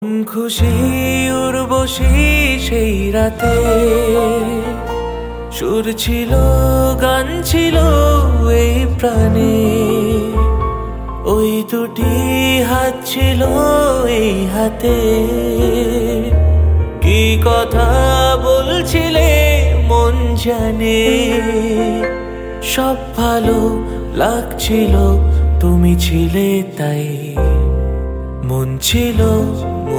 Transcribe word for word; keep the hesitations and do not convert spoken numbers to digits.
খুশি উর্বশী সেই রাতে সুর ছিল, গান ছিল এই প্রাণে। ওই দুটি হাত ছিল এই হাতে, কি কথা বলছিলে মন জানে। সব ভালো লাগছিল, তুমি ছিলে তাই। মন ছিল